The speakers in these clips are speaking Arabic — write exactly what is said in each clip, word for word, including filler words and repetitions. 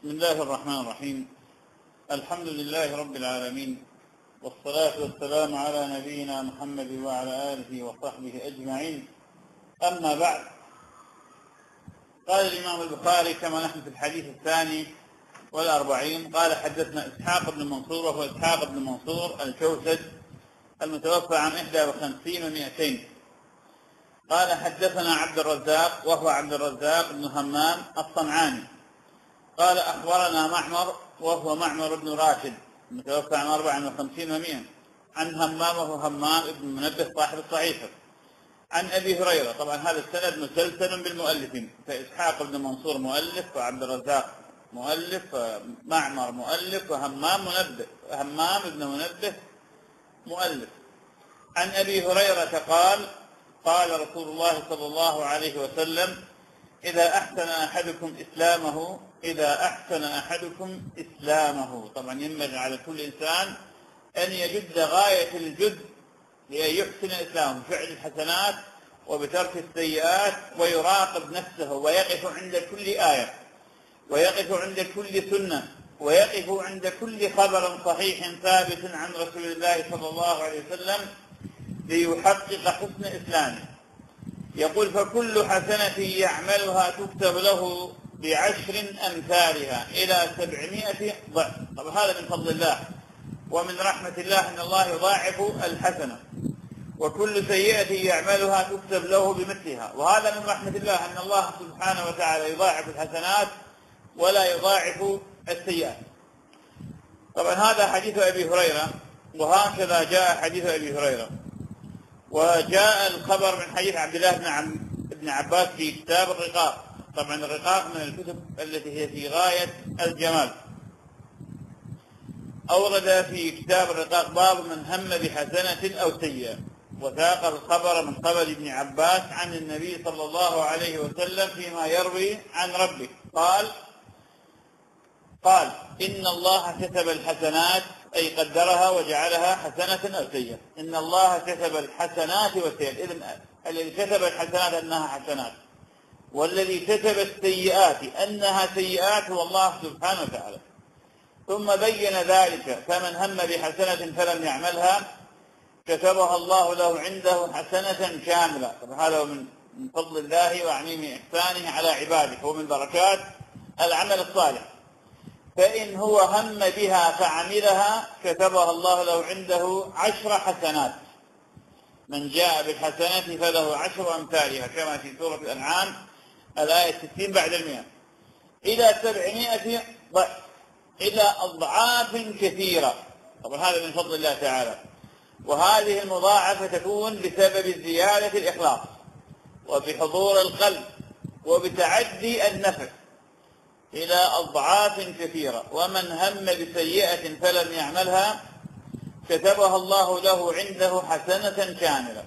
بسم الله الرحمن الرحيم. الحمد لله رب العالمين، والصلاة والسلام على نبينا محمد وعلى آله وصحبه أجمعين. أما بعد، قال الإمام البخاري كما نحن في الحديث الثاني والأربعين: قال حدثنا إسحاق بن منصور، وهو إسحاق بن منصور الكوسج المتوفى عن إحدى وخمسين ومئتين. قال حدثنا عبد الرزاق، وهو عبد الرزاق بن همام الصنعاني. قال أخبرنا معمر، وهو معمر بن راشد المتوفى عن أربع وخمسين ومئة، عن همام، وهو همام بن منبه صاحب الصحيفة، عن أبي هريرة. طبعا هذا السند مسلسل بالمؤلفين، فإسحاق بن منصور مؤلف، وعبد الرزاق مؤلف، ومعمر مؤلف، وهمام منبه همام بن منبه مؤلف. عن أبي هريرة قال: قال رسول الله صلى الله عليه وسلم: إذا أحسن أحدكم إسلامه إذا أحسن أحدكم إسلامه طبعا ينبغي على كل إنسان أن يجد غاية الجد لأن يحسن إسلامه بفعل الحسنات وبترك السيئات، ويراقب نفسه، ويقف عند كل آية، ويقف عند كل سنة، ويقف عند كل خبر صحيح ثابت عن رسول الله صلى الله عليه وسلم ليحقق حسن إسلامه. يقول: فكل حسنة يعملها تكتب له بعشر أمثالها إلى سبعمائة ضعف. طبعا هذا من فضل الله ومن رحمة الله أن الله يضاعف الحسنة. وكل سيئة يعملها تكتب له بمثلها، وهذا من رحمة الله أن الله سبحانه وتعالى يضاعف الحسنات ولا يضاعف السيئات. طبعا هذا حديث أبي هريرة، وهكذا جاء حديث أبي هريرة. وجاء الخبر من حديث عبد الله بن عم ابن عباس في كتاب الرقاق. طبعا الرقاق من الكتب التي هي في غاية الجمال. أورد في كتاب الرقاق باب من هم بحسنة أو سيئة، وساق الخبر من خبر ابن عباس عن النبي صلى الله عليه وسلم فيما يروي عن ربه. قال قال إن الله كتب الحسنات، أي قدرها وجعلها حسنة أو سيئة. إن الله كتب الحسنات والسيئات، إذن الذي كتب الحسنات أنها حسنات، والذي كتب السيئات أنها سيئات هو الله سبحانه وتعالى. ثم بين ذلك: فمن هم بحسنة فلم يعملها كتبها الله له عنده حسنة كاملة. طبعا هذا من فضل الله وعميم إحسانه على عباده، هو من بركات العمل الصالح. فإن هو هم بها فعملها كتبها الله له عنده عشر حسنات. من جاء بالحسنة فله عشر أمثالها، كما في سورة الأنعام الآية ستين بعد المئة، إلى سبعمائة ضعف، إلى أضعاف كثيرة. طبعا هذا من فضل الله تعالى. وهذه المضاعفة تكون بسبب زيادة الإخلاص، وبحضور القلب، وبتعدي النفس إلى أضعاف كثيرة. ومن هم بسيئة فلم يعملها كتبها الله له عنده حسنة كاملة.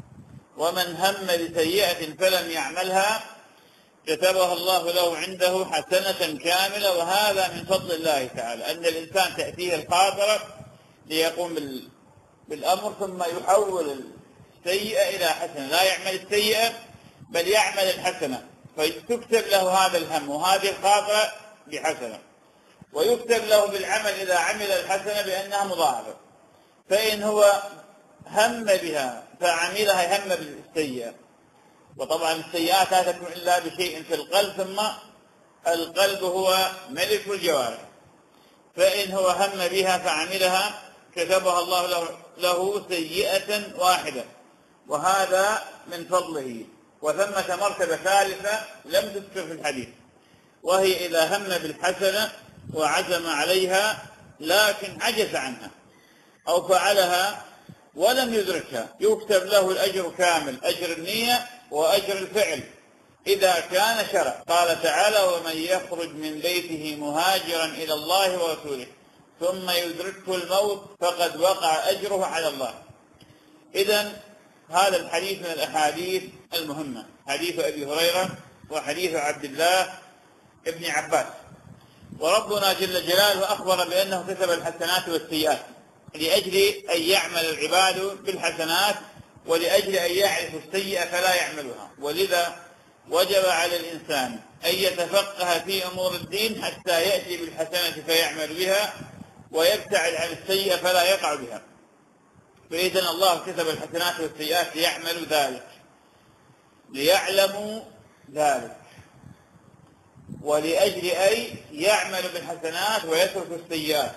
ومن هم بسيئة فلم يعملها كتبها الله له عنده حسنة كاملة. وهذا من فضل الله تعالى، أن الإنسان تأتيه الخاطرة ليقوم بالأمر ثم يحول السيئة إلى حسنة، لا يعمل السيئة بل يعمل الحسنة، فيكتب له هذا الهم وهذه الخاطرة بحسنة، ويكتب له بالعمل إذا عمل الحسنة بأنها مضاعفة. فإن هو هم بها فعملها هم بالسيئة. وطبعا السيئات لا تكون إلا بشيء في القلب، ثم القلب هو ملك الجوارح. فإن هو هم بها فعملها كتبها الله له, له سيئة واحدة، وهذا من فضله. وثمة مرتبة ثالثة لم تذكر في الحديث، وهي إذا هم بالحسنة وعزم عليها لكن عجز عنها أو فعلها ولم يدركها، يكتب له الأجر كامل، أجر النية وأجر الفعل إذا كان شرع. قال تعالى: ومن يخرج من بيته مهاجرا إلى الله ورسوله ثم يدركه الموت فقد وقع أجره على الله. إذن هذا الحديث من الأحاديث المهمة، حديث أبي هريرة وحديث عبد الله ابن عباس. وربنا جل جلاله أخبر بأنه كتب الحسنات والسيئات لأجل أن يعمل العباد بالحسنات، ولأجل أن يعرفوا السيئة فلا يعملها. ولذا وجب على الإنسان أن يتفقه في أمور الدين حتى يأتي بالحسنة فيعمل بها، ويبتعد عن السيئة فلا يقع بها. فإذن الله كتب الحسنات والسيئات ليعملوا ذلك، ليعلموا ذلك، ولأجل أن يعملوا بالحسنات ويتركوا السيئات.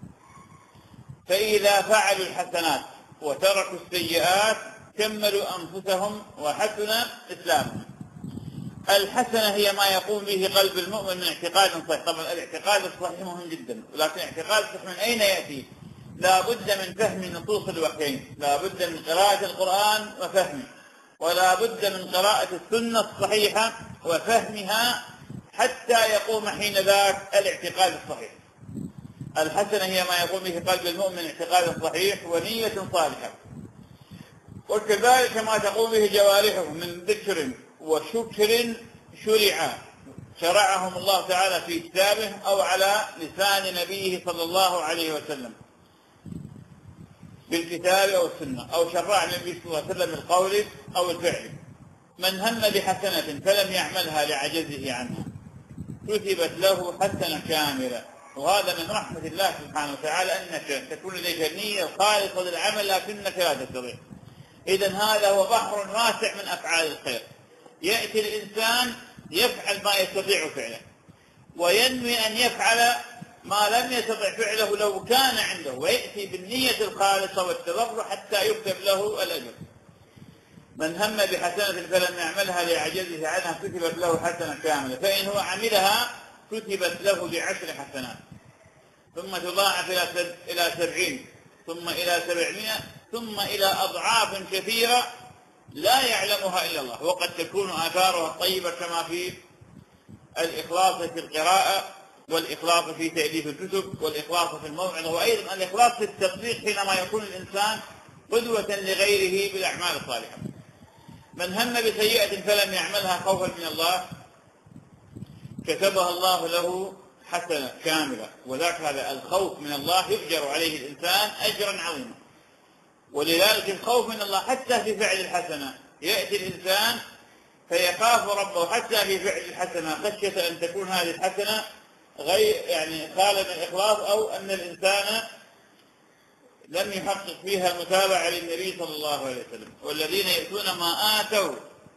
فإذا فعلوا الحسنات وتركوا السيئات كملوا أنفسهم وحسن إسلامهم. الحسنة هي ما يقوم به قلب المؤمن من اعتقاد صحيح. طبعا الاعتقاد الصحيح مهم جدا، ولكن اعتقاد الصحيح من أين يأتي؟ لا بد من فهم نصوص الوحيين، لا بد من قراءة القرآن وفهمه، ولا بد من قراءة السنة الصحيحة وفهمها حتى يقوم حين ذاك الاعتقاد الصحيح. الحسنة هي ما يقوم به قلب المؤمن اعتقاد صحيح ونية صالحة، وكذلك ما تقوم به جوارحه من ذكر وشكر شرع شرعهم الله تعالى في كتابه أو على لسان نبيه صلى الله عليه وسلم بالكتاب أو السنة، أو شرع النبي صلى الله عليه وسلم القول أو الفعل. من هم بحسنة فلم يعملها لعجزه عنها كتبت له حسنة كاملة. وهذا من رحمة الله سبحانه وتعالى أنك تكون لديك النية خالصة للعمل لكنك لا تستطيع. إذن هذا هو بحر واسع من أفعال الخير. يأتي الإنسان يفعل ما يستطيع فعله، وينوي أن يفعل ما لم يستطع فعله لو كان عنده، ويأتي بالنية الخالصة والتضرع حتى يكتب له الأجر. من هم بحسنة فلم يعملها لعجزه عنها كتبت له حسنة كاملة، فإن هو عملها كتبت له بعشر حسنات، ثم تضاعف إلى سبعين، ثم إلى سبعمائة، ثم إلى أضعاف كثيرة لا يعلمها إلا الله. وقد تكون آثارها الطيبة كما في الإخلاص في القراءة، والإخلاص في تأليف الكتب، والإخلاص في الموعظة، وأيضا الإخلاص في التطبيق حينما يكون الإنسان قدوة لغيره بالأعمال الصالحة. من هم بسيئة فلم يعملها خوفا من الله كتبها الله له حسنة كاملة. وذاك هذا الخوف من الله يؤجر عليه الإنسان أجرا عظيما. ولذلك الخوف من الله حتى في فعل الحسنة، يأتي الإنسان فيخاف ربه حتى في فعل الحسنة خشية أن تكون هذه الحسنة غير يعني خالة من الإخلاص، أو أن الإنسان لم يحقق فيها المتابعة للنبي صلى الله عليه وسلم. والذين يأتون ما آتوا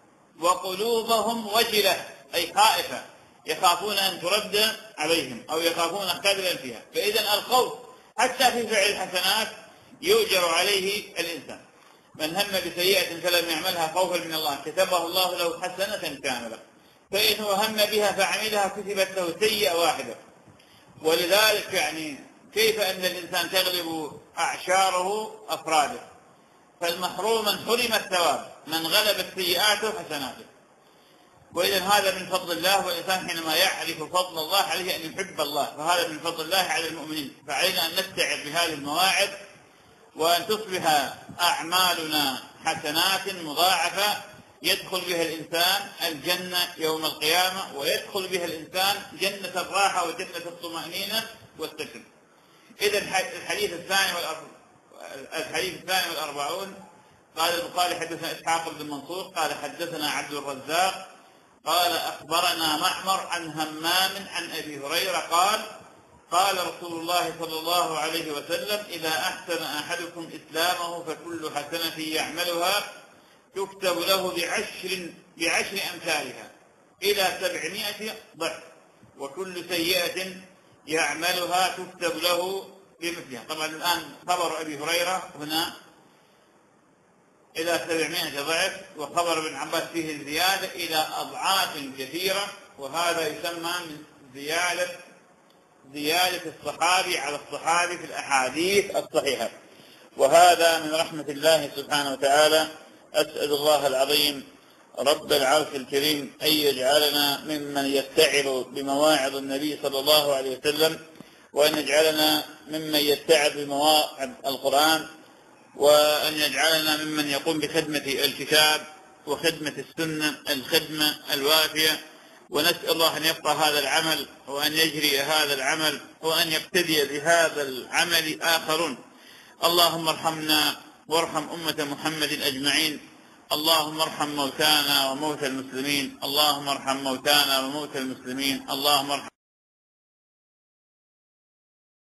وقلوبهم وجلة، أي خائفة، يخافون أن ترد عليهم أو يخافون خللا فيها. فإذا الخوف حتى في فعل الحسنات يؤجر عليه الإنسان. من هم بسيئة فلم يعملها خوفا من الله كتبه الله له حسنة كاملة. فإن هو هم بها فعملها كتبت له سيئة واحدة. ولذلك يعني كيف أن الإنسان تغلب أعشاره أفراده، فالمحروم من حرم الثواب من غلبت سيئاته حسناته. وإذا هذا من فضل الله، والإنسان حينما يعرف فضل الله عليه أن يحب الله، فهذا من فضل الله على المؤمنين. فعلينا أن نستعد بهذه المواعظ، وأن تصبح أعمالنا حسنات مضاعفة يدخل بها الإنسان الجنة يوم القيامة، ويدخل بها الإنسان جنة الراحة وجنة الطمأنينة والسكن. إذا الحديث الثاني الحديث الثاني والأربعون قال البخاري حدثنا إسحاق بن منصور قال حدثنا عبد الرزاق قال أخبرنا معمر عن همام عن أبي هريرة قال قال رسول الله صلى الله عليه وسلم: إذا أحسن أحدكم إسلامه فكل حسنة يعملها تكتب له بعشر بعشر أمثالها إلى سبعمائة ضعف، وكل سيئة يعملها تكتب له بمثلها. طبعا الآن خبر أبي هريرة هنا إلى سبعمائة ضعف، وخبر ابن عباس فيه الزيادة إلى أضعاف كثيرة، وهذا يسمى من زيادة زيادة الصحابي على الصحابي في الأحاديث الصحيحة. وهذا من رحمة الله سبحانه وتعالى. أسأل الله العظيم رب العرش الكريم أن يجعلنا ممن يتعظ بمواعظ النبي صلى الله عليه وسلم، وأن يجعلنا ممن يتعظ بمواعظ القرآن، وأن يجعلنا ممن يقوم بخدمة الكتاب وخدمة السنة الخدمة الوافية. ونسأل الله أن يبقى هذا العمل، وأن يجري هذا العمل، وأن يقتدي بهذا العمل آخرون. اللهم ارحمنا وارحم أمة محمد أجمعين، اللهم ارحم موتانا وموتى المسلمين، اللهم ارحم موتانا وموتى المسلمين، اللهم ارحم